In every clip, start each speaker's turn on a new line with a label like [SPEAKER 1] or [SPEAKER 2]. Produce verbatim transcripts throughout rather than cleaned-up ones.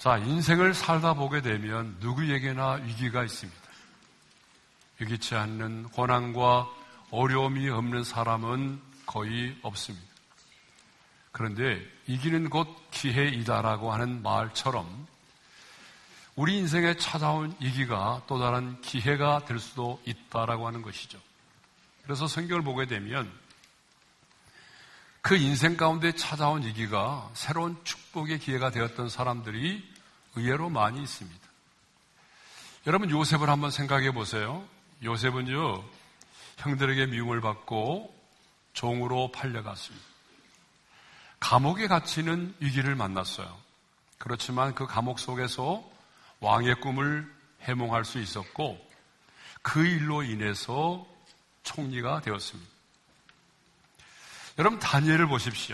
[SPEAKER 1] 자, 인생을 살다 보게 되면 누구에게나 위기가 있습니다. 위기치 않는 고난과 어려움이 없는 사람은 거의 없습니다. 그런데 이기는 곧 기회이다라고 하는 말처럼 우리 인생에 찾아온 위기가 또 다른 기회가 될 수도 있다라고 하는 것이죠. 그래서 성경을 보게 되면 그 인생 가운데 찾아온 위기가 새로운 축복의 기회가 되었던 사람들이 의외로 많이 있습니다. 여러분, 요셉을 한번 생각해 보세요. 요셉은요, 형들에게 미움을 받고 종으로 팔려갔습니다. 감옥에 갇히는 위기를 만났어요. 그렇지만 그 감옥 속에서 왕의 꿈을 해몽할 수 있었고 그 일로 인해서 총리가 되었습니다. 여러분, 다니엘을 보십시오.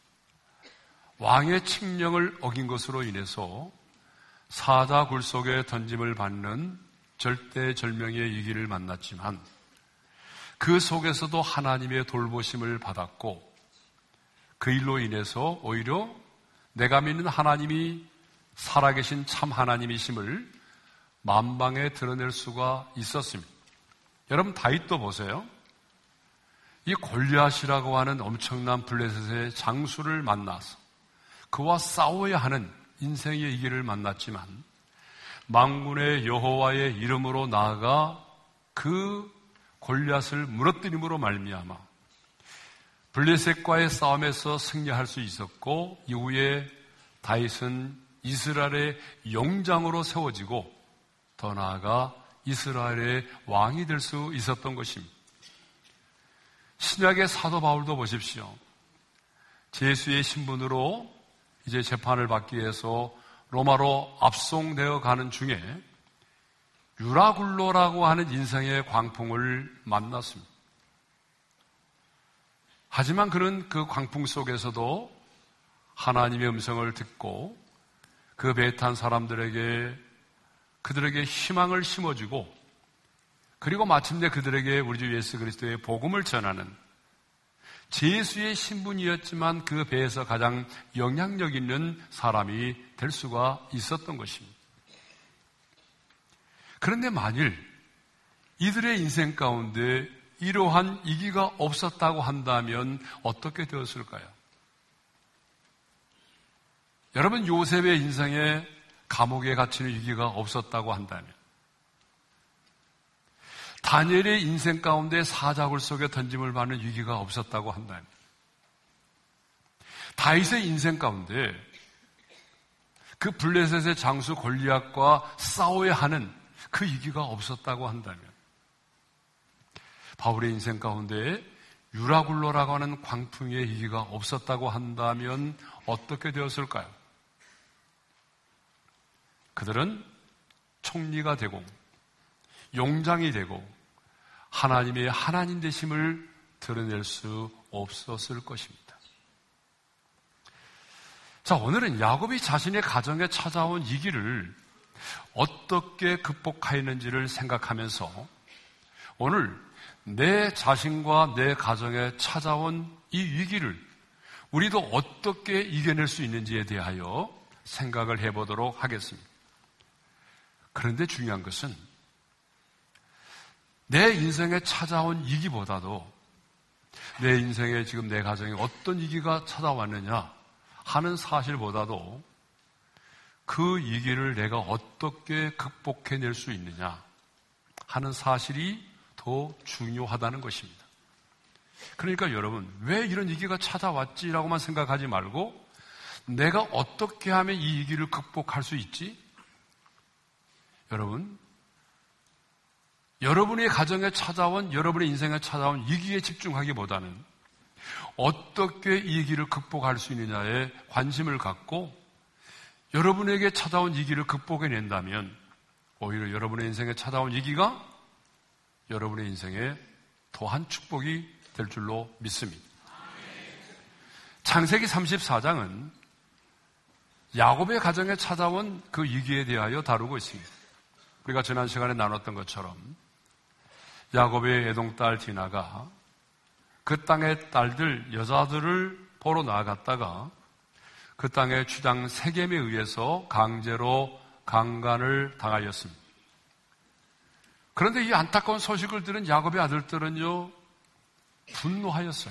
[SPEAKER 1] 왕의 칙령을 어긴 것으로 인해서 사자 굴 속에 던짐을 받는 절대절명의 위기를 만났지만 그 속에서도 하나님의 돌보심을 받았고 그 일로 인해서 오히려 내가 믿는 하나님이 살아계신 참 하나님이심을 만방에 드러낼 수가 있었습니다. 여러분, 다윗도 보세요. 이 골리앗이라고 하는 엄청난 블레셋의 장수를 만나서 그와 싸워야 하는 인생의 위기를 만났지만 만군의 여호와의 이름으로 나아가 그 골리앗을 무너뜨림으로 말미암아 블레셋과의 싸움에서 승리할 수 있었고 이후에 다윗은 이스라엘의 용장으로 세워지고 더 나아가 이스라엘의 왕이 될 수 있었던 것입니다. 신약의 사도 바울도 보십시오. 제수의 신분으로 이제 재판을 받기 위해서 로마로 압송되어 가는 중에 유라굴로라고 하는 인생의 광풍을 만났습니다. 하지만 그는 그 광풍 속에서도 하나님의 음성을 듣고 그 배에 탄 사람들에게 그들에게 희망을 심어주고 그리고 마침내 그들에게 우리 주 예수 그리스도의 복음을 전하는 제수의 신분이었지만 그 배에서 가장 영향력 있는 사람이 될 수가 있었던 것입니다. 그런데 만일 이들의 인생 가운데 이러한 위기가 없었다고 한다면 어떻게 되었을까요? 여러분, 요셉의 인생에 감옥에 갇히는 위기가 없었다고 한다면, 다니엘의 인생 가운데 사자굴 속에 던짐을 받는 위기가 없었다고 한다면, 다윗의 인생 가운데 그 블레셋의 장수 골리앗과 싸워야 하는 그 위기가 없었다고 한다면, 바울의 인생 가운데 유라굴로라고 하는 광풍의 위기가 없었다고 한다면 어떻게 되었을까요? 그들은 총리가 되고 용장이 되고 하나님의 하나님 되심을 드러낼 수 없었을 것입니다. 자, 오늘은 야곱이 자신의 가정에 찾아온 위기를 어떻게 극복하였는지를 생각하면서 오늘 내 자신과 내 가정에 찾아온 이 위기를 우리도 어떻게 이겨낼 수 있는지에 대하여 생각을 해보도록 하겠습니다. 그런데 중요한 것은 내 인생에 찾아온 위기보다도 내 인생에 지금 내 가정에 어떤 위기가 찾아왔느냐 하는 사실보다도 그 위기를 내가 어떻게 극복해낼 수 있느냐 하는 사실이 더 중요하다는 것입니다. 그러니까 여러분, 왜 이런 위기가 찾아왔지라고만 생각하지 말고 내가 어떻게 하면 이 위기를 극복할 수 있지? 여러분, 여러분의 가정에 찾아온, 여러분의 인생에 찾아온 위기에 집중하기보다는 어떻게 이 위기를 극복할 수 있느냐에 관심을 갖고 여러분에게 찾아온 위기를 극복해낸다면 오히려 여러분의 인생에 찾아온 위기가 여러분의 인생에 더한 축복이 될 줄로 믿습니다. 창세기 삼십사 장은 야곱의 가정에 찾아온 그 위기에 대하여 다루고 있습니다. 우리가 지난 시간에 나눴던 것처럼 야곱의 애동딸 디나가 그 땅의 딸들, 여자들을 보러 나아갔다가 그 땅의 주장 세겜에 의해서 강제로 강간을 당하였습니다. 그런데 이 안타까운 소식을 들은 야곱의 아들들은요, 분노하였어요.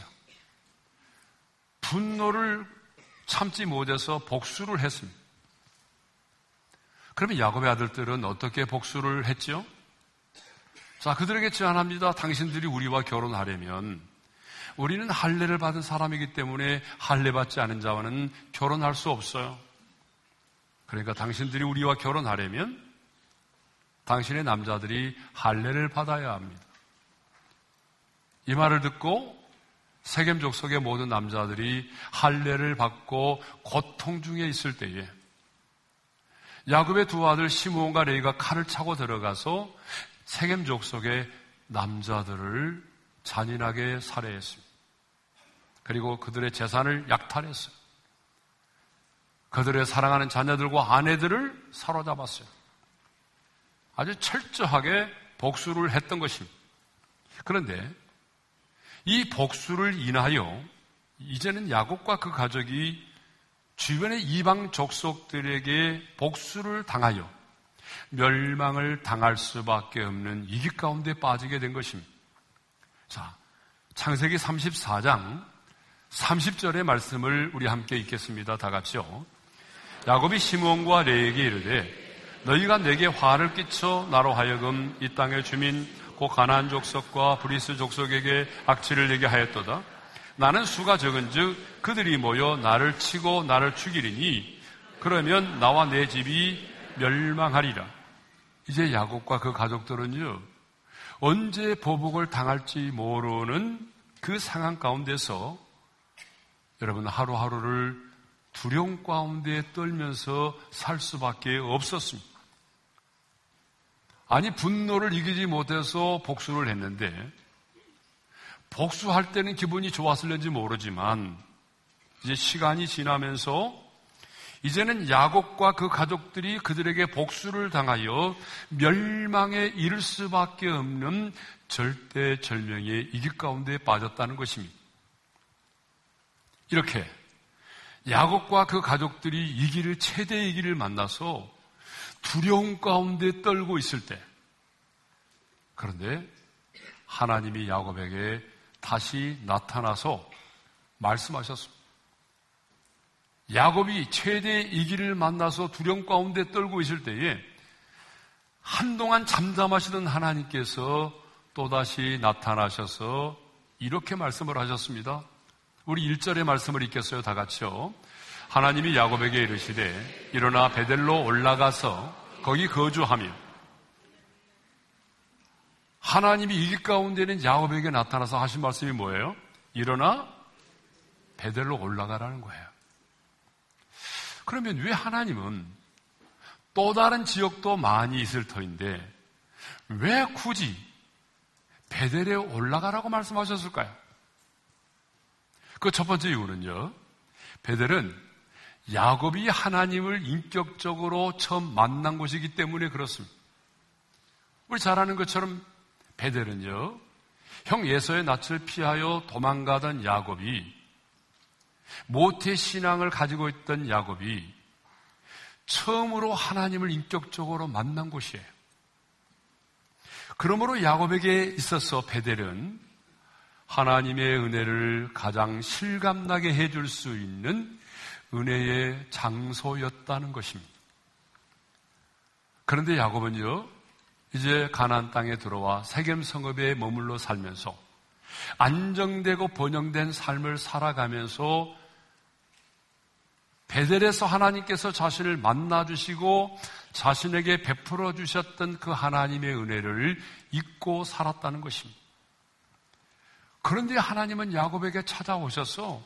[SPEAKER 1] 분노를 참지 못해서 복수를 했습니다. 그러면 야곱의 아들들은 어떻게 복수를 했죠? 자, 그들에게 제안합니다. 당신들이 우리와 결혼하려면 우리는 할례를 받은 사람이기 때문에 할례 받지 않은 자와는 결혼할 수 없어요. 그러니까 당신들이 우리와 결혼하려면 당신의 남자들이 할례를 받아야 합니다. 이 말을 듣고 세겜 족속의 모든 남자들이 할례를 받고 고통 중에 있을 때에 야곱의 두 아들 시므온과 레위가 칼을 차고 들어가서 세겜 족속의 남자들을 잔인하게 살해했습니다. 그리고 그들의 재산을 약탈했어요. 그들의 사랑하는 자녀들과 아내들을 사로잡았어요. 아주 철저하게 복수를 했던 것입니다. 그런데 이 복수를 인하여 이제는 야곱과 그 가족이 주변의 이방 족속들에게 복수를 당하여 멸망을 당할 수밖에 없는 위기 가운데 빠지게 된 것입니다. 자, 창세기 삼십사 장 삼십 절의 말씀을 우리 함께 읽겠습니다. 다 같이요. 야곱이 시므온과 레위에게 이르되 너희가 내게 화를 끼쳐 나로 하여금 이 땅의 주민 곧 가나안 족속과 브리스 족속에게 악취를 내게 하였도다. 나는 수가 적은즉 그들이 모여 나를 치고 나를 죽이리니 그러면 나와 내 집이 멸망하리라. 이제 야곱과 그 가족들은요, 언제 보복을 당할지 모르는 그 상황 가운데서 여러분 하루하루를 두려움 가운데 떨면서 살 수밖에 없었습니다. 아니, 분노를 이기지 못해서 복수를 했는데 복수할 때는 기분이 좋았을는지 모르지만 이제 시간이 지나면서 이제는 야곱과 그 가족들이 그들에게 복수를 당하여 멸망에 이를 수밖에 없는 절대절명의 위기 가운데 빠졌다는 것입니다. 이렇게 야곱과 그 가족들이 위기를, 최대 위기를 만나서 두려움 가운데 떨고 있을 때, 그런데 하나님이 야곱에게 다시 나타나서 말씀하셨습니다. 야곱이 최대 위기를 만나서 두려움 가운데 떨고 있을 때에 한동안 잠잠하시던 하나님께서 또다시 나타나셔서 이렇게 말씀을 하셨습니다. 우리 일 절의 말씀을 읽겠어요. 다 같이요. 하나님이 야곱에게 이르시되 일어나 베델로 올라가서 거기 거주하며. 하나님이 이 가운데는 야곱에게 나타나서 하신 말씀이 뭐예요? 일어나 베델로 올라가라는 거예요. 그러면 왜 하나님은 또 다른 지역도 많이 있을 터인데 왜 굳이 베델에 올라가라고 말씀하셨을까요? 그 첫 번째 이유는요, 베델은 야곱이 하나님을 인격적으로 처음 만난 곳이기 때문에 그렇습니다. 우리 잘 아는 것처럼 베델은요, 형 에서의 낯을 피하여 도망가던 야곱이, 모태 신앙을 가지고 있던 야곱이 처음으로 하나님을 인격적으로 만난 곳이에요. 그러므로 야곱에게 있어서 베델은 하나님의 은혜를 가장 실감나게 해줄 수 있는 은혜의 장소였다는 것입니다. 그런데 야곱은요, 이제 가나안 땅에 들어와 세겜 성읍에 머물러 살면서 안정되고 번영된 삶을 살아가면서 베델에서 하나님께서 자신을 만나주시고 자신에게 베풀어 주셨던 그 하나님의 은혜를 잊고 살았다는 것입니다. 그런데 하나님은 야곱에게 찾아오셔서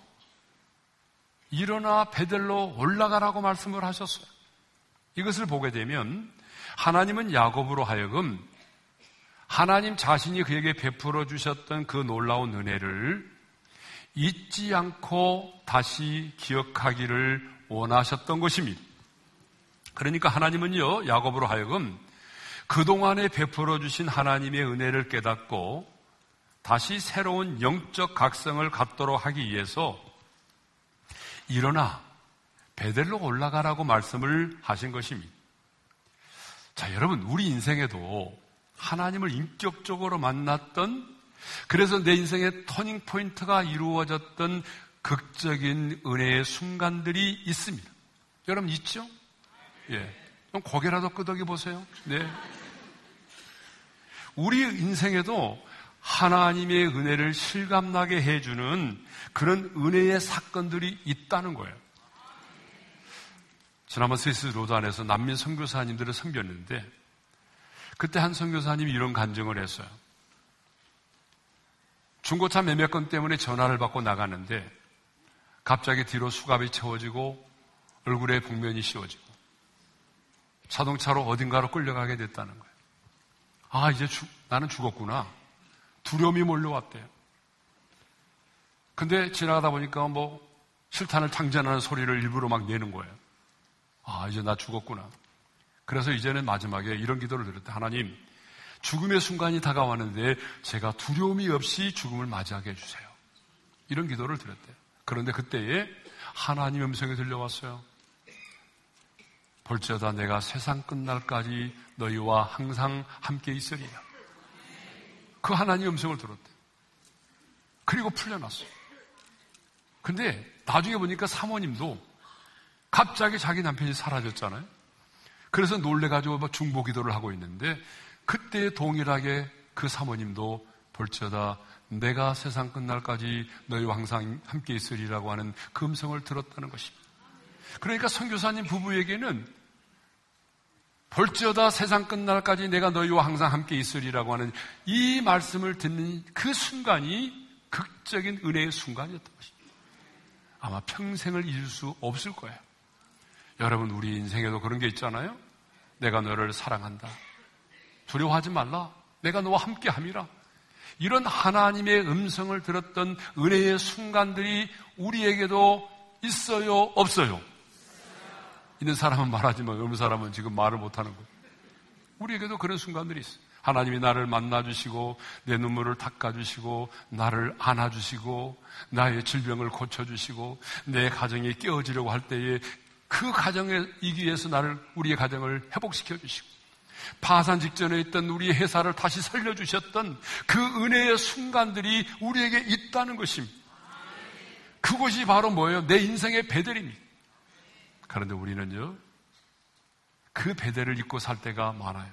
[SPEAKER 1] 일어나 베델로 올라가라고 말씀을 하셨어요. 이것을 보게 되면 하나님은 야곱으로 하여금 하나님 자신이 그에게 베풀어 주셨던 그 놀라운 은혜를 잊지 않고 다시 기억하기를 원하셨던 것입니다. 그러니까 하나님은요, 야곱으로 하여금 그동안에 베풀어 주신 하나님의 은혜를 깨닫고 다시 새로운 영적 각성을 갖도록 하기 위해서 일어나 베델로 올라가라고 말씀을 하신 것입니다. 자, 여러분, 우리 인생에도 하나님을 인격적으로 만났던, 그래서 내 인생의 터닝 포인트가 이루어졌던 극적인 은혜의 순간들이 있습니다. 여러분 있죠? 예. 그럼 고개라도 끄덕여 보세요. 네. 우리 인생에도 하나님의 은혜를 실감나게 해주는 그런 은혜의 사건들이 있다는 거예요. 지난번 스위스 로단에서 난민 선교사님들을 섬겼는데 그때 한 선교사님이 이런 간증을 했어요. 중고차 매매권 때문에 전화를 받고 나갔는데 갑자기 뒤로 수갑이 채워지고 얼굴에 복면이 씌워지고 자동차로 어딘가로 끌려가게 됐다는 거예요. 아, 이제 주, 나는 죽었구나. 두려움이 몰려왔대요. 근데 지나가다 보니까 뭐 실탄을 장전하는 소리를 일부러 막 내는 거예요. 아, 이제 나 죽었구나. 그래서 이제는 마지막에 이런 기도를 드렸대. 하나님, 죽음의 순간이 다가왔는데 제가 두려움이 없이 죽음을 맞이하게 해주세요. 이런 기도를 드렸대요. 그런데 그때에 하나님의 음성이 들려왔어요. 볼지어다 내가 세상 끝날까지 너희와 항상 함께 있으리라. 그 하나님의 음성을 들었대요. 그리고 풀려났어요. 근데 나중에 보니까 사모님도 갑자기 자기 남편이 사라졌잖아요. 그래서 놀래가지고 막 중보 기도를 하고 있는데 그때 동일하게 그 사모님도 볼지어다 내가 세상 끝날까지 너희와 항상 함께 있으리라고 하는 그 음성을 들었다는 것입니다. 그러니까 선교사님 부부에게는 볼지어다 세상 끝날까지 내가 너희와 항상 함께 있으리라고 하는 이 말씀을 듣는 그 순간이 극적인 은혜의 순간이었던 것입니다. 아마 평생을 잊을 수 없을 거예요. 여러분, 우리 인생에도 그런 게 있잖아요. 내가 너를 사랑한다. 두려워하지 말라. 내가 너와 함께 함이라. 이런 하나님의 음성을 들었던 은혜의 순간들이 우리에게도 있어요, 없어요? 있는 사람은 말하지만 없는 사람은 지금 말을 못하는 거예요. 우리에게도 그런 순간들이 있어요. 하나님이 나를 만나주시고 내 눈물을 닦아주시고 나를 안아주시고 나의 질병을 고쳐주시고 내 가정이 깨어지려고 할 때에 그 가정에 이기 위해서 나를, 우리의 가정을 회복시켜주시고 파산 직전에 있던 우리의 회사를 다시 살려주셨던 그 은혜의 순간들이 우리에게 있다는 것입니다. 그것이 바로 뭐예요? 내 인생의 베델입니다. 그런데 우리는요, 그 베델을 잊고 살 때가 많아요.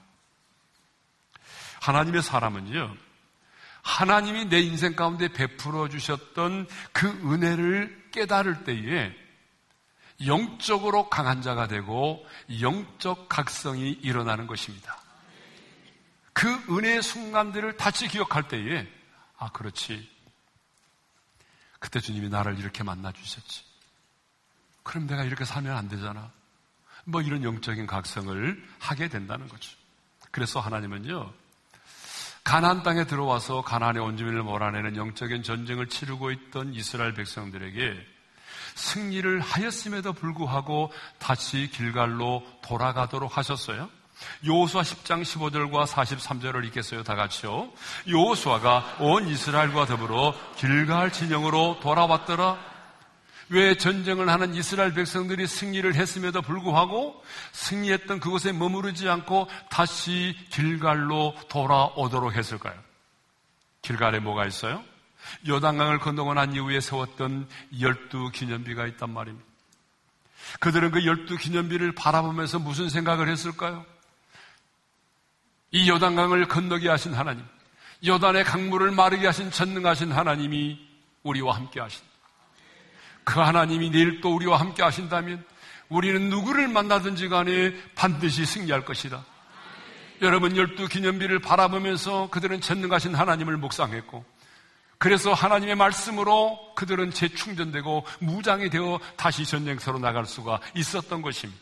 [SPEAKER 1] 하나님의 사람은요, 하나님이 내 인생 가운데 베풀어 주셨던 그 은혜를 깨달을 때에 영적으로 강한 자가 되고 영적 각성이 일어나는 것입니다. 그 은혜의 순간들을 다시 기억할 때에 아, 그렇지. 그때 주님이 나를 이렇게 만나 주셨지. 그럼 내가 이렇게 살면 안 되잖아. 뭐 이런 영적인 각성을 하게 된다는 거죠. 그래서 하나님은요, 가나안 땅에 들어와서 가나안의 원주민을 몰아내는 영적인 전쟁을 치르고 있던 이스라엘 백성들에게 승리를 하였음에도 불구하고 다시 길갈로 돌아가도록 하셨어요. 여호수아 십 장 십오 절과 사십삼 절을 읽겠어요. 다 같이요. 여호수아가 온 이스라엘과 더불어 길갈 진영으로 돌아왔더라. 왜 전쟁을 하는 이스라엘 백성들이 승리를 했음에도 불구하고 승리했던 그곳에 머무르지 않고 다시 길갈로 돌아오도록 했을까요? 길갈에 뭐가 있어요? 요단강을 건너고 난 이후에 세웠던 열두 기념비가 있단 말입니다. 그들은 그 열두 기념비를 바라보면서 무슨 생각을 했을까요? 이 요단강을 건너게 하신 하나님, 요단의 강물을 마르게 하신 전능하신 하나님이 우리와 함께 하신다. 그 하나님이 내일 또 우리와 함께 하신다면 우리는 누구를 만나든지 간에 반드시 승리할 것이다. 여러분, 열두 기념비를 바라보면서 그들은 전능하신 하나님을 묵상했고, 그래서 하나님의 말씀으로 그들은 재충전되고 무장이 되어 다시 전쟁터로 나갈 수가 있었던 것입니다.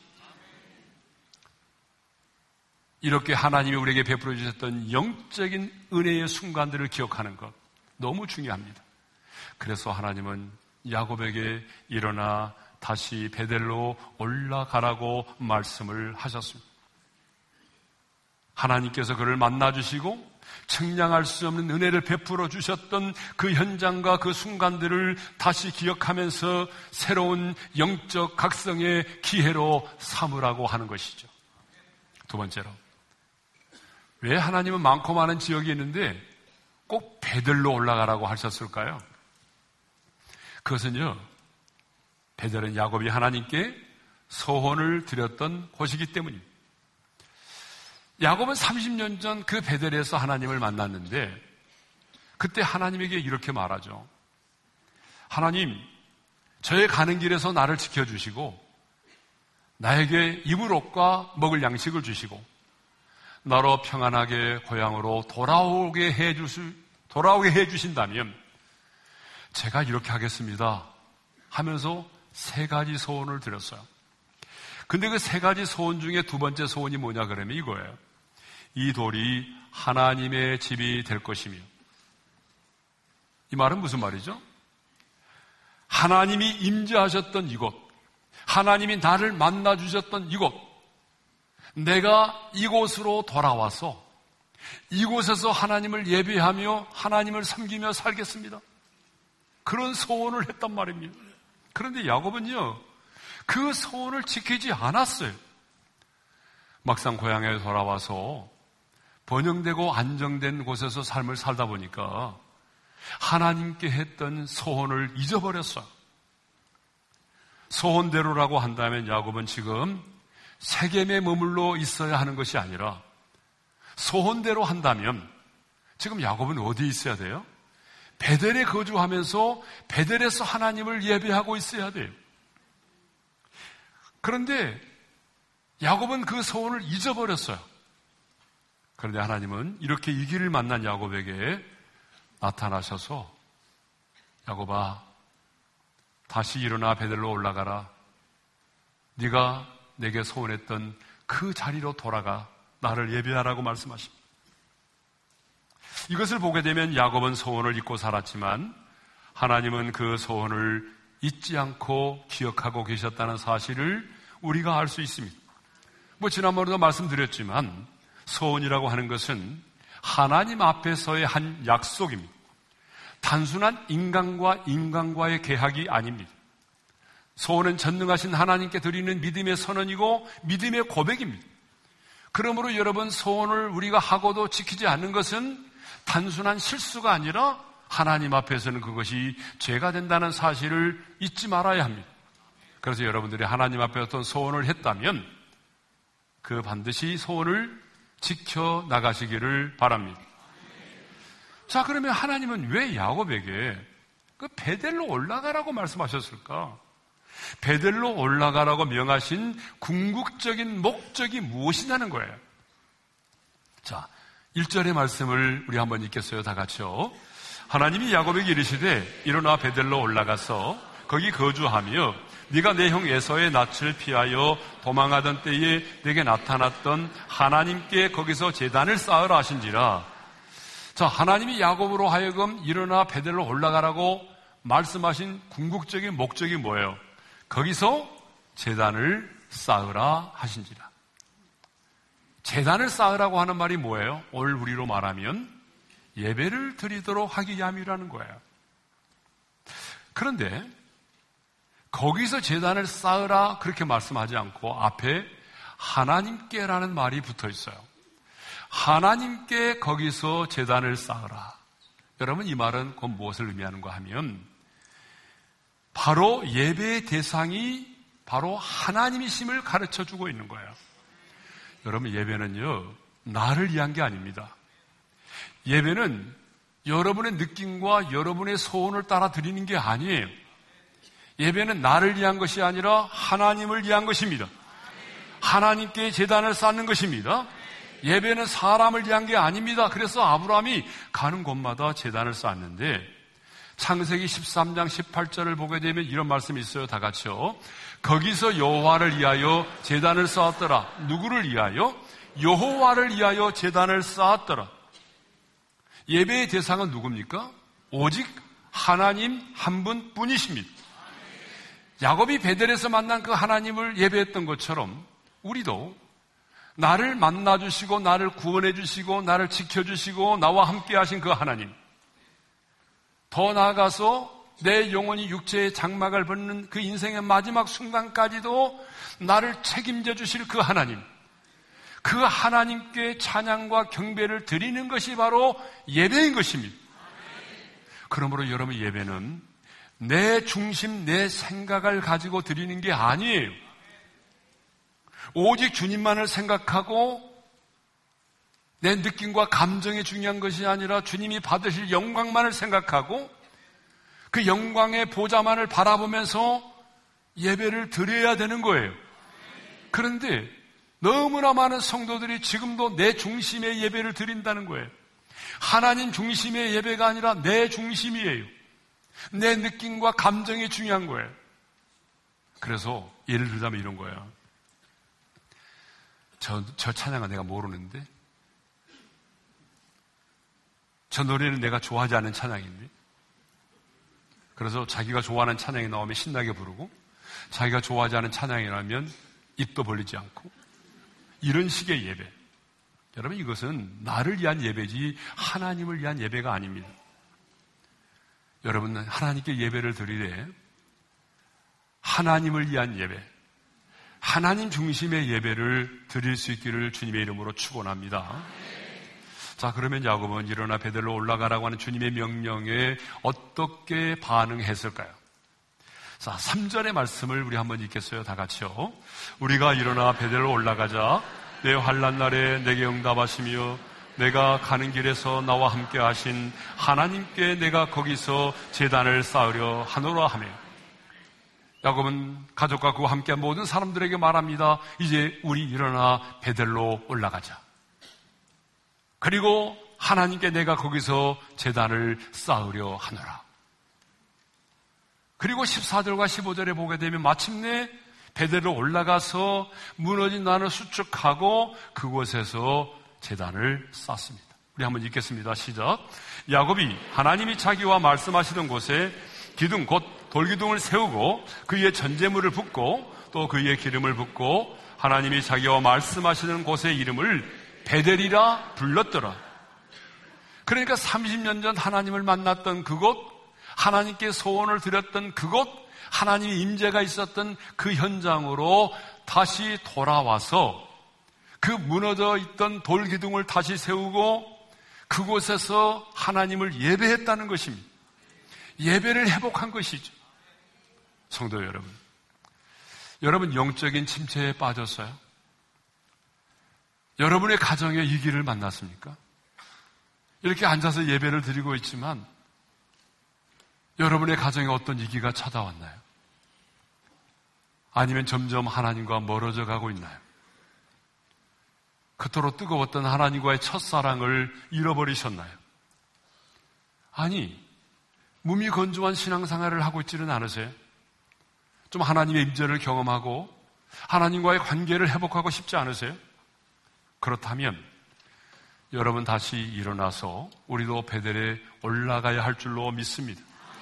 [SPEAKER 1] 이렇게 하나님이 우리에게 베풀어 주셨던 영적인 은혜의 순간들을 기억하는 것 너무 중요합니다. 그래서 하나님은 야곱에게 일어나 다시 베델로 올라가라고 말씀을 하셨습니다. 하나님께서 그를 만나주시고 측량할 수 없는 은혜를 베풀어 주셨던 그 현장과 그 순간들을 다시 기억하면서 새로운 영적 각성의 기회로 삼으라고 하는 것이죠. 두 번째로, 왜 하나님은 많고 많은 지역이 있는데 꼭 베델로 올라가라고 하셨을까요? 그것은요, 베델은 야곱이 하나님께 소원을 드렸던 곳이기 때문입니다. 야곱은 삼십 년 전 그 베델에서 하나님을 만났는데 그때 하나님에게 이렇게 말하죠. 하나님, 저의 가는 길에서 나를 지켜주시고 나에게 입을 옷과 먹을 양식을 주시고 나로 평안하게 고향으로 돌아오게 해주시, 돌아오게 해주신다면 제가 이렇게 하겠습니다 하면서 세 가지 소원을 드렸어요. 근데 그 세 가지 소원 중에 두 번째 소원이 뭐냐 그러면 이거예요. 이 돌이 하나님의 집이 될 것이며. 이 말은 무슨 말이죠? 하나님이 임재하셨던 이곳, 하나님이 나를 만나주셨던 이곳, 내가 이곳으로 돌아와서 이곳에서 하나님을 예배하며 하나님을 섬기며 살겠습니다. 그런 소원을 했단 말입니다. 그런데 야곱은요, 그 소원을 지키지 않았어요. 막상 고향에 돌아와서 번영되고 안정된 곳에서 삶을 살다 보니까 하나님께 했던 소원을 잊어버렸어요. 소원대로라고 한다면 야곱은 지금 세겜에 머물러 있어야 하는 것이 아니라 소원대로 한다면 지금 야곱은 어디에 있어야 돼요? 베델에 거주하면서 베델에서 하나님을 예배하고 있어야 돼요. 그런데 야곱은 그 소원을 잊어버렸어요. 그런데 하나님은 이렇게 이 길을 만난 야곱에게 나타나셔서 야곱아, 다시 일어나 베델로 올라가라. 네가 내게 소원했던 그 자리로 돌아가 나를 예배하라고 말씀하십니다. 이것을 보게 되면 야곱은 소원을 잊고 살았지만 하나님은 그 소원을 잊지 않고 기억하고 계셨다는 사실을 우리가 알 수 있습니다. 뭐 지난번에도 말씀드렸지만 소원이라고 하는 것은 하나님 앞에서의 한 약속입니다. 단순한 인간과 인간과의 계약이 아닙니다. 소원은 전능하신 하나님께 드리는 믿음의 선언이고 믿음의 고백입니다. 그러므로 여러분, 소원을 우리가 하고도 지키지 않는 것은 단순한 실수가 아니라 하나님 앞에서는 그것이 죄가 된다는 사실을 잊지 말아야 합니다. 그래서 여러분들이 하나님 앞에 어떤 소원을 했다면 그 반드시 소원을 지켜 나가시기를 바랍니다. 자, 그러면 하나님은 왜 야곱에게 그 베델로 올라가라고 말씀하셨을까? 베델로 올라가라고 명하신 궁극적인 목적이 무엇이냐는 거예요. 자, 일 절의 말씀을 우리 한번 읽겠어요. 다 같이요. 하나님이 야곱에게 이르시되 일어나 베델로 올라가서 거기 거주하며 네가 내 형 에서의 낯을 피하여 도망하던 때에 내게 나타났던 하나님께 거기서 제단을 쌓으라 하신지라. 자, 하나님이 야곱으로 하여금 일어나 베델로 올라가라고 말씀하신 궁극적인 목적이 뭐예요? 거기서 제단을 쌓으라 하신지라. 제단을 쌓으라고 하는 말이 뭐예요? 오늘 우리로 말하면 예배를 드리도록 하기 위함이라는 거예요. 그런데 거기서 제단을 쌓으라 그렇게 말씀하지 않고 앞에 하나님께라는 말이 붙어 있어요. 하나님께 거기서 제단을 쌓으라. 여러분, 이 말은 곧 무엇을 의미하는가 하면 바로 예배의 대상이 바로 하나님이심을 가르쳐주고 있는 거예요. 여러분, 예배는요, 나를 위한 게 아닙니다. 예배는 여러분의 느낌과 여러분의 소원을 따라 드리는 게 아니에요. 예배는 나를 위한 것이 아니라 하나님을 위한 것입니다. 하나님께 제단을 쌓는 것입니다. 예배는 사람을 위한 게 아닙니다. 그래서 아브라함이 가는 곳마다 제단을 쌓았는데 창세기 십삼 장 십팔 절을 보게 되면 이런 말씀이 있어요. 다 같이요. 거기서 여호와를 위하여 제단을 쌓았더라. 누구를 위하여? 여호와를 위하여 제단을 쌓았더라. 예배의 대상은 누굽니까? 오직 하나님 한 분뿐이십니다. 야곱이 베델에서 만난 그 하나님을 예배했던 것처럼 우리도 나를 만나주시고 나를 구원해주시고 나를 지켜주시고 나와 함께 하신 그 하나님, 더 나아가서 내 영혼이 육체의 장막을 벗는 그 인생의 마지막 순간까지도 나를 책임져 주실 그 하나님, 그 하나님께 찬양과 경배를 드리는 것이 바로 예배인 것입니다. 그러므로 여러분, 예배는 내 중심, 내 생각을 가지고 드리는 게 아니에요. 오직 주님만을 생각하고 내 느낌과 감정이 중요한 것이 아니라 주님이 받으실 영광만을 생각하고 그 영광의 보좌만을 바라보면서 예배를 드려야 되는 거예요. 그런데 너무나 많은 성도들이 지금도 내 중심의 예배를 드린다는 거예요. 하나님 중심의 예배가 아니라 내 중심이에요. 내 느낌과 감정이 중요한 거예요. 그래서 예를 들자면 이런 거예요. 저, 저 찬양은 내가 모르는데, 저 노래는 내가 좋아하지 않는 찬양인데, 그래서 자기가 좋아하는 찬양이 나오면 신나게 부르고, 자기가 좋아하지 않은 찬양이 나오면 입도 벌리지 않고, 이런 식의 예배. 여러분, 이것은 나를 위한 예배지 하나님을 위한 예배가 아닙니다. 여러분은 하나님께 예배를 드리되 하나님을 위한 예배, 하나님 중심의 예배를 드릴 수 있기를 주님의 이름으로 축원합니다. 자, 그러면 야곱은 일어나 베델로 올라가라고 하는 주님의 명령에 어떻게 반응했을까요? 자, 삼 절의 말씀을 우리 한번 읽겠어요. 다 같이요. 우리가 일어나 베델로 올라가자. 내 환난 날에 내게 응답하시며 내가 가는 길에서 나와 함께 하신 하나님께 내가 거기서 제단을 쌓으려 하노라 하며, 야곱은 가족과 그와 함께 모든 사람들에게 말합니다. 이제 우리 일어나 베델로 올라가자. 그리고 하나님께 내가 거기서 제단을 쌓으려 하노라. 그리고 십사 절과 십오 절에 보게 되면 마침내 베델로 올라가서 무너진 난을 수축하고 그곳에서 제단을 쌓습니다. 우리 한번 읽겠습니다. 시작. 야곱이 하나님이 자기와 말씀하시던 곳에 기둥 곧 돌기둥을 세우고 그 위에 전제물을 붓고 또 그 위에 기름을 붓고 하나님이 자기와 말씀하시는 곳의 이름을 베델이라 불렀더라. 그러니까 삼십 년 전 하나님을 만났던 그곳, 하나님께 소원을 드렸던 그곳, 하나님의 임재가 있었던 그 현장으로 다시 돌아와서 그 무너져 있던 돌기둥을 다시 세우고 그곳에서 하나님을 예배했다는 것입니다. 예배를 회복한 것이죠. 성도 여러분, 여러분 영적인 침체에 빠졌어요? 여러분의 가정에 위기를 만났습니까? 이렇게 앉아서 예배를 드리고 있지만 여러분의 가정에 어떤 위기가 찾아왔나요? 아니면 점점 하나님과 멀어져 가고 있나요? 그토록 뜨거웠던 하나님과의 첫사랑을 잃어버리셨나요? 아니, 무미건조한 신앙생활을 하고 있지는 않으세요? 좀 하나님의 임재를 경험하고 하나님과의 관계를 회복하고 싶지 않으세요? 그렇다면 여러분 다시 일어나서 우리도 베델에 올라가야 할 줄로 믿습니다.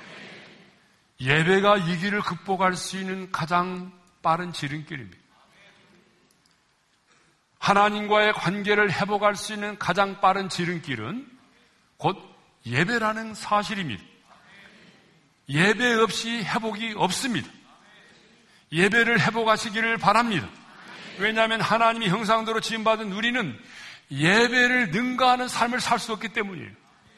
[SPEAKER 1] 예배가 이 길을 극복할 수 있는 가장 빠른 지름길입니다. 하나님과의 관계를 회복할 수 있는 가장 빠른 지름길은 곧 예배라는 사실입니다. 예배 없이 회복이 없습니다. 예배를 회복하시기를 바랍니다. 왜냐하면 하나님이 형상대로 지음받은 우리는 예배를 능가하는 삶을 살 수 없기 때문이에요.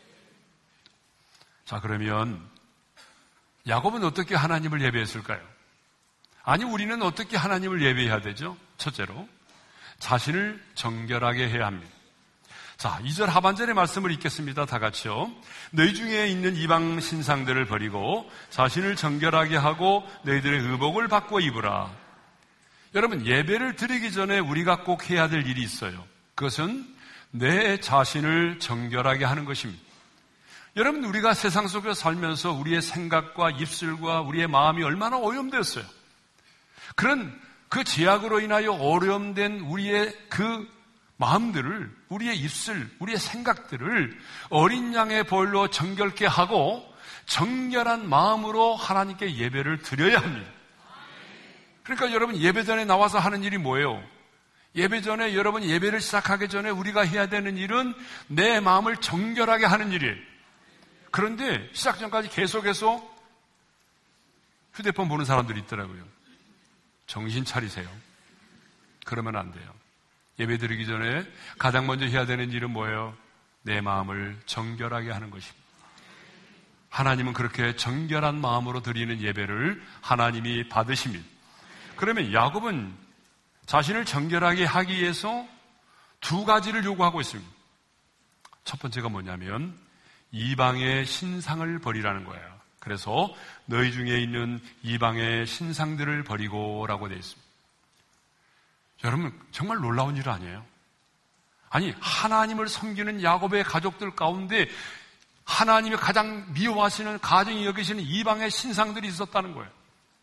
[SPEAKER 1] 자, 그러면 야곱은 어떻게 하나님을 예배했을까요? 아니, 우리는 어떻게 하나님을 예배해야 되죠? 첫째로 자신을 정결하게 해야 합니다. 자, 이 절 하반절의 말씀을 읽겠습니다. 다 같이요. 너희 중에 있는 이방 신상들을 버리고 자신을 정결하게 하고 너희들의 의복을 바꿔 입으라. 여러분, 예배를 드리기 전에 우리가 꼭 해야 될 일이 있어요. 그것은 내 자신을 정결하게 하는 것입니다. 여러분, 우리가 세상 속에 살면서 우리의 생각과 입술과 우리의 마음이 얼마나 오염되었어요. 그런 그 죄악으로 인하여 오염된 우리의 그 마음들을, 우리의 입술, 우리의 생각들을 어린 양의 보혈로 정결케 하고 정결한 마음으로 하나님께 예배를 드려야 합니다. 그러니까 여러분, 예배 전에 나와서 하는 일이 뭐예요? 예배 전에, 여러분 예배를 시작하기 전에 우리가 해야 되는 일은 내 마음을 정결하게 하는 일이에요. 그런데 시작 전까지 계속해서 휴대폰 보는 사람들이 있더라고요. 정신 차리세요. 그러면 안 돼요. 예배 드리기 전에 가장 먼저 해야 되는 일은 뭐예요? 내 마음을 정결하게 하는 것입니다. 하나님은 그렇게 정결한 마음으로 드리는 예배를 하나님이 받으십니다. 그러면 야곱은 자신을 정결하게 하기 위해서 두 가지를 요구하고 있습니다. 첫 번째가 뭐냐면 이방의 신상을 버리라는 거예요. 그래서 너희 중에 있는 이방의 신상들을 버리고 라고 되어 있습니다. 여러분 정말 놀라운 일 아니에요? 아니 하나님을 섬기는 야곱의 가족들 가운데 하나님이 가장 미워하시는, 가증히 여기시는 이방의 신상들이 있었다는 거예요.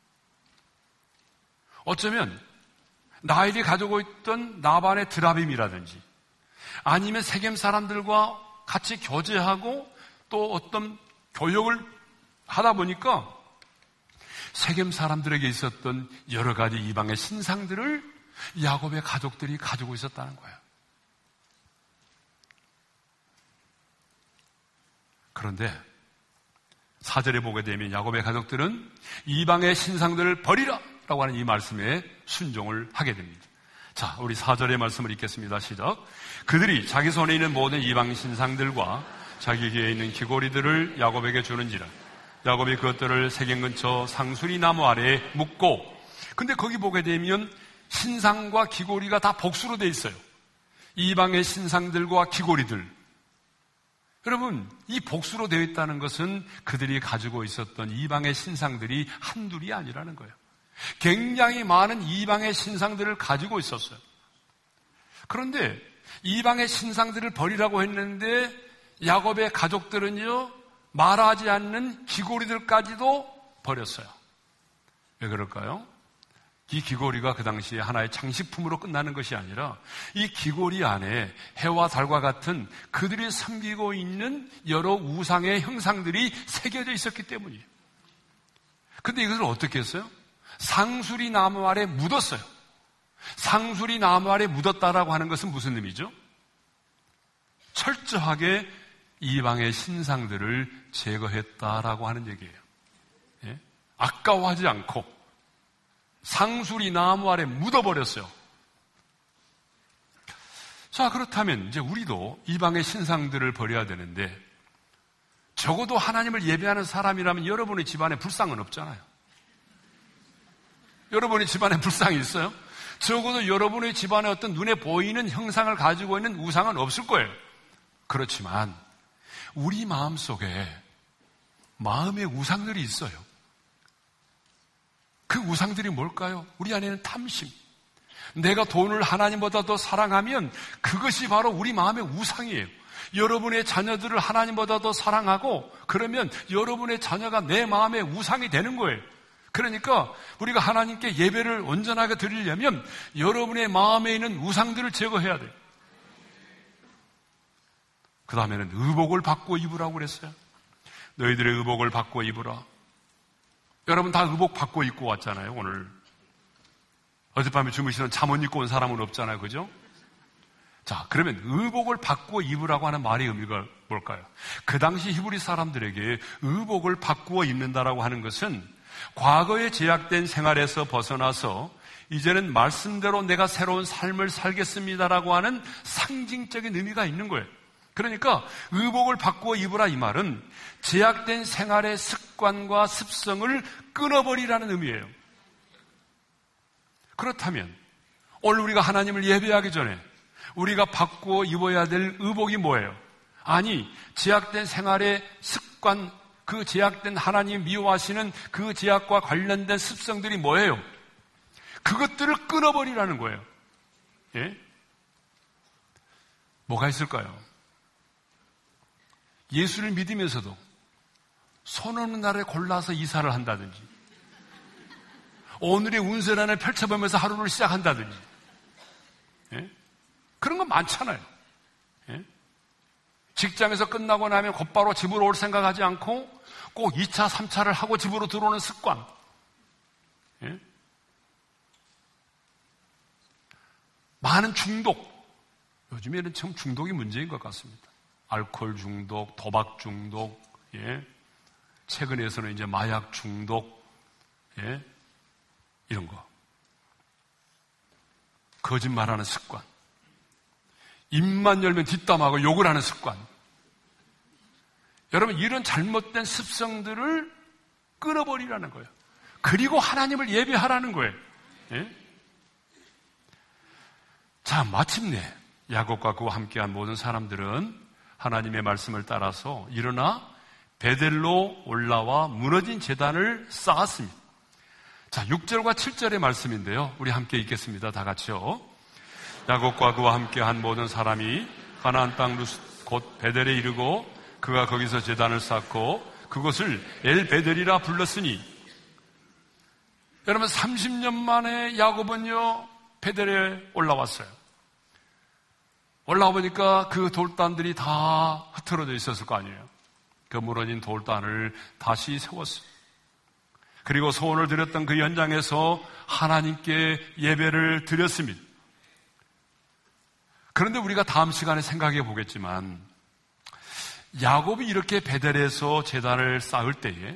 [SPEAKER 1] 어쩌면 라헬이 가지고 있던 나반의 드라빔이라든지 아니면 세겜 사람들과 같이 교제하고 또 어떤 교역을 하다 보니까 세겜 사람들에게 있었던 여러 가지 이방의 신상들을 야곱의 가족들이 가지고 있었다는 거예요. 그런데 사 절에 보게 되면 야곱의 가족들은 이방의 신상들을 버리라 라고 하는 이 말씀에 순종을 하게 됩니다. 자, 우리 사 절의 말씀을 읽겠습니다. 시작. 그들이 자기 손에 있는 모든 이방 신상들과 자기에게 있는 귀고리들을 야곱에게 주는지라. 야곱이 그것들을 세겜 근처 상수리 나무 아래에 묻고, 근데 거기 보게 되면 신상과 귀고리가 다 복수로 돼 있어요. 이방의 신상들과 귀고리들. 여러분, 이 복수로 되어 있다는 것은 그들이 가지고 있었던 이방의 신상들이 한둘이 아니라는 거예요. 굉장히 많은 이방의 신상들을 가지고 있었어요. 그런데 이방의 신상들을 버리라고 했는데 야곱의 가족들은요, 말하지 않는 귀고리들까지도 버렸어요. 왜 그럴까요? 이 귀고리가 그 당시에 하나의 장식품으로 끝나는 것이 아니라 이 귀고리 안에 해와 달과 같은 그들이 섬기고 있는 여러 우상의 형상들이 새겨져 있었기 때문이에요. 근데 이것을 어떻게 했어요? 상수리 나무 아래 묻었어요. 상수리 나무 아래 묻었다라고 하는 것은 무슨 의미죠? 철저하게 이방의 신상들을 제거했다라고 하는 얘기예요. 예? 아까워하지 않고 상수리 나무 아래 묻어버렸어요. 자, 그렇다면 이제 우리도 이방의 신상들을 버려야 되는데 적어도 하나님을 예배하는 사람이라면 여러분의 집안에 불상은 없잖아요. 여러분의 집안에 불상이 있어요? 적어도 여러분의 집안에 어떤 눈에 보이는 형상을 가지고 있는 우상은 없을 거예요. 그렇지만 우리 마음속에 마음의 우상들이 있어요. 그 우상들이 뭘까요? 우리 안에는 탐심. 내가 돈을 하나님보다 더 사랑하면 그것이 바로 우리 마음의 우상이에요. 여러분의 자녀들을 하나님보다 더 사랑하고 그러면 여러분의 자녀가 내 마음의 우상이 되는 거예요. 그러니까 우리가 하나님께 예배를 온전하게 드리려면 여러분의 마음에 있는 우상들을 제거해야 돼요. 그 다음에는 의복을 받고 입으라고 그랬어요. 너희들의 의복을 받고 입으라. 여러분 다 의복 받고 입고 왔잖아요. 오늘 어젯밤에 주무시는 잠옷 입고 온 사람은 없잖아요. 그죠? 자, 그러면 의복을 받고 입으라고 하는 말의 의미가 뭘까요? 그 당시 히브리 사람들에게 의복을 바꾸어 입는다라고 하는 것은 과거에 제약된 생활에서 벗어나서 이제는 말씀대로 내가 새로운 삶을 살겠습니다라고 하는 상징적인 의미가 있는 거예요. 그러니까 의복을 바꾸어 입으라 이 말은 제약된 생활의 습관과 습성을 끊어버리라는 의미예요. 그렇다면 오늘 우리가 하나님을 예배하기 전에 우리가 바꾸어 입어야 될 의복이 뭐예요? 아니, 제약된 생활의 습관, 그 제약된 하나님 미워하시는 그 제약과 관련된 습성들이 뭐예요? 그것들을 끊어버리라는 거예요. 예? 뭐가 있을까요? 예수를 믿으면서도 손 없는 날에 골라서 이사를 한다든지 오늘의 운세란을 펼쳐보면서 하루를 시작한다든지 예? 그런 거 많잖아요. 예? 직장에서 끝나고 나면 곧바로 집으로 올 생각하지 않고 꼭 이 차, 삼 차를 하고 집으로 들어오는 습관. 예? 많은 중독. 요즘에는 참 중독이 문제인 것 같습니다. 알코올 중독, 도박 중독, 예. 최근에서는 이제 마약 중독, 예. 이런 거. 거짓말하는 습관. 입만 열면 뒷담하고 욕을 하는 습관. 여러분, 이런 잘못된 습성들을 끊어버리라는 거예요. 그리고 하나님을 예배하라는 거예요. 예? 자, 마침내 야곱과 그와 함께한 모든 사람들은 하나님의 말씀을 따라서 일어나 베델로 올라와 무너진 제단을 쌓았습니다. 자, 육 절과 칠 절의 말씀인데요. 우리 함께 읽겠습니다. 다 같이요. 야곱과 그와 함께한 모든 사람이 가나안 땅 루스 곧 베델에 이르고 그가 거기서 제단을 쌓고 그곳을 엘베델이라 불렀으니. 여러분, 삼십 년 만에 야곱은요 베델에 올라왔어요. 올라와 보니까 그 돌단들이 다 흐트러져 있었을 거 아니에요. 그 무너진 돌단을 다시 세웠어요. 그리고 소원을 드렸던 그 현장에서 하나님께 예배를 드렸습니다. 그런데 우리가 다음 시간에 생각해 보겠지만 야곱이 이렇게 베델에서 제단을 쌓을 때에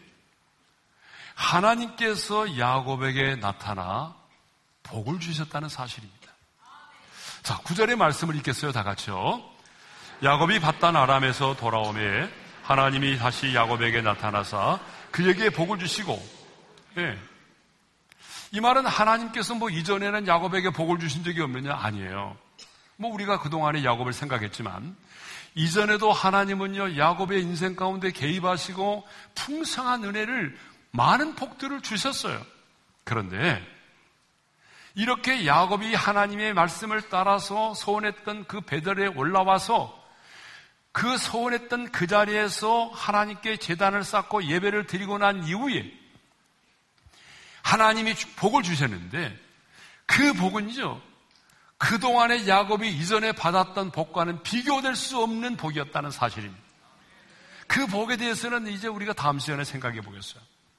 [SPEAKER 1] 하나님께서 야곱에게 나타나 복을 주셨다는 사실입니다. 자, 구 절의 말씀을 읽겠어요. 다 같이요. 야곱이 밧단 아람에서 돌아오매 하나님이 다시 야곱에게 나타나사 그에게 복을 주시고. 예. 이 말은 하나님께서 뭐 이전에는 야곱에게 복을 주신 적이 없느냐? 아니에요. 뭐 우리가 그동안에 야곱을 생각했지만 이전에도 하나님은요 야곱의 인생 가운데 개입하시고 풍성한 은혜를 많은 복들을 주셨어요. 그런데 이렇게 야곱이 하나님의 말씀을 따라서 소원했던 그 베델에 올라와서 그 소원했던 그 자리에서 하나님께 제단을 쌓고 예배를 드리고 난 이후에 하나님이 복을 주셨는데 그 복은요 그동안에 야곱이 이전에 받았던 복과는 비교될 수 없는 복이었다는 사실입니다. 그 복에 대해서는 이제 우리가 다음 시간에 생각해 보겠어요.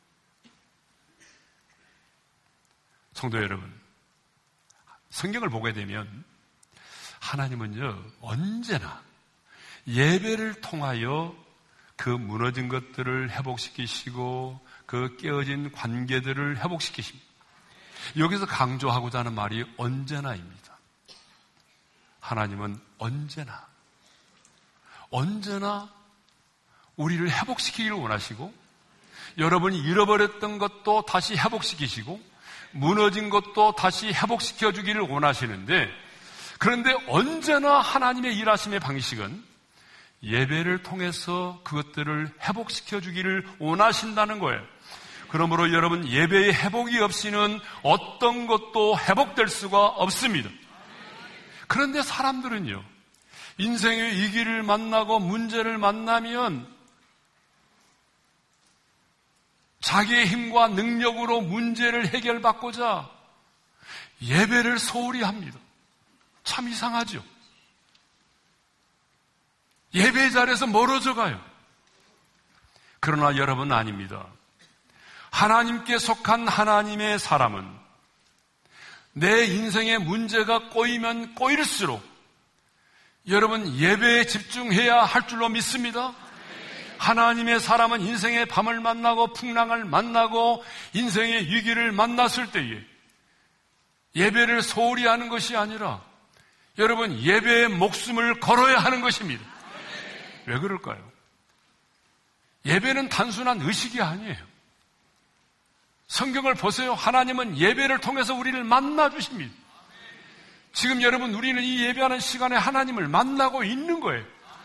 [SPEAKER 1] 성도 여러분, 성경을 보게 되면 하나님은요 언제나 예배를 통하여 그 무너진 것들을 회복시키시고 그 깨어진 관계들을 회복시키십니다. 여기서 강조하고자 하는 말이 언제나입니다. 하나님은 언제나 언제나 우리를 회복시키기를 원하시고 여러분이 잃어버렸던 것도 다시 회복시키시고 무너진 것도 다시 회복시켜 주기를 원하시는데 그런데 언제나 하나님의 일하심의 방식은 예배를 통해서 그것들을 회복시켜 주기를 원하신다는 거예요. 그러므로 여러분 예배의 회복이 없이는 어떤 것도 회복될 수가 없습니다. 그런데 사람들은요 인생의 위기를 만나고 문제를 만나면 자기의 힘과 능력으로 문제를 해결받고자 예배를 소홀히 합니다. 참 이상하죠. 예배 자리에서 멀어져 가요. 그러나 여러분 아닙니다. 하나님께 속한 하나님의 사람은 내 인생의 문제가 꼬이면 꼬일수록 여러분 예배에 집중해야 할 줄로 믿습니다. 하나님의 사람은 인생의 밤을 만나고 풍랑을 만나고 인생의 위기를 만났을 때에 예배를 소홀히 하는 것이 아니라 여러분 예배의 목숨을 걸어야 하는 것입니다. 왜 그럴까요? 예배는 단순한 의식이 아니에요. 성경을 보세요. 하나님은 예배를 통해서 우리를 만나 주십니다. 지금 여러분 우리는 이 예배하는 시간에 하나님을 만나고 있는 거예요.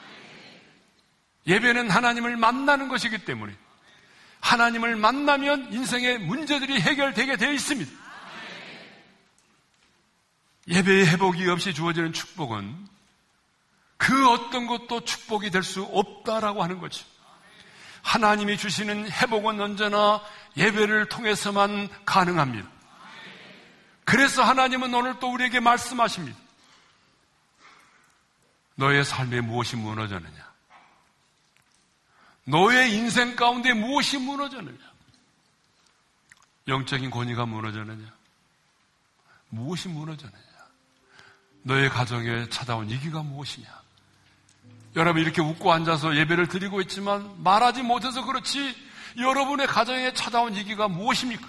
[SPEAKER 1] 예배는 하나님을 만나는 것이기 때문에 하나님을 만나면 인생의 문제들이 해결되게 되어 있습니다. 예배의 회복이 없이 주어지는 축복은 그 어떤 것도 축복이 될 수 없다라고 하는 거죠. 하나님이 주시는 회복은 언제나 예배를 통해서만 가능합니다. 그래서 하나님은 오늘 또 우리에게 말씀하십니다. 너의 삶에 무엇이 무너졌느냐? 너의 인생 가운데 무엇이 무너졌느냐? 영적인 권위가 무너졌느냐? 무엇이 무너졌느냐? 너의 가정에 찾아온 위기가 무엇이냐? 여러분 이렇게 웃고 앉아서 예배를 드리고 있지만 말하지 못해서 그렇지 여러분의 가정에 찾아온 위기가 무엇입니까?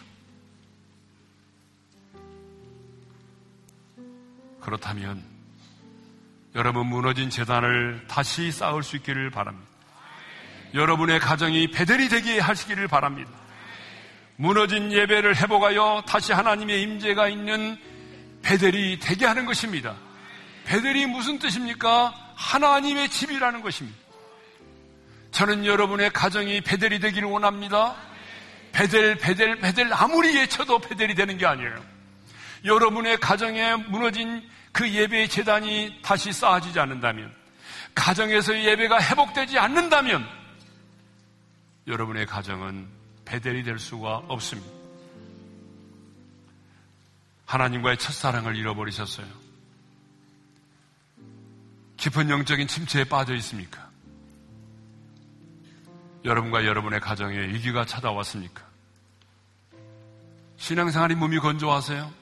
[SPEAKER 1] 그렇다면 여러분 무너진 재단을 다시 쌓을 수 있기를 바랍니다. 여러분의 가정이 베델이 되게 하시기를 바랍니다. 무너진 예배를 회복하여 다시 하나님의 임재가 있는 베델이 되게 하는 것입니다. 베델이 무슨 뜻입니까? 하나님의 집이라는 것입니다. 저는 여러분의 가정이 베델이 되기를 원합니다. 베델, 베델, 베델 아무리 외쳐도 베델이 되는 게 아니에요. 여러분의 가정에 무너진 그 예배의 재단이 다시 쌓아지지 않는다면, 가정에서의 예배가 회복되지 않는다면 여러분의 가정은 베델이 될 수가 없습니다. 하나님과의 첫사랑을 잃어버리셨어요. 깊은 영적인 침체에 빠져 있습니까? 여러분과 여러분의 가정에 위기가 찾아왔습니까? 신앙생활이 몸이 건조하세요?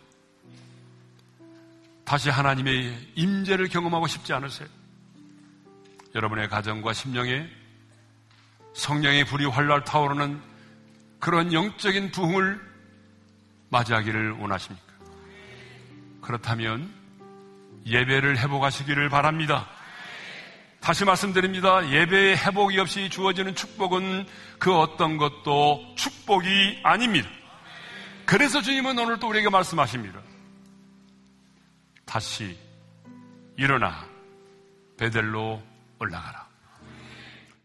[SPEAKER 1] 다시 하나님의 임재를 경험하고 싶지 않으세요? 여러분의 가정과 심령에 성령의 불이 활활 타오르는 그런 영적인 부흥을 맞이하기를 원하십니까? 그렇다면 예배를 회복하시기를 바랍니다. 다시 말씀드립니다. 예배의 회복이 없이 주어지는 축복은 그 어떤 것도 축복이 아닙니다. 그래서 주님은 오늘 또 우리에게 말씀하십니다. 다시 일어나 베델로 올라가라.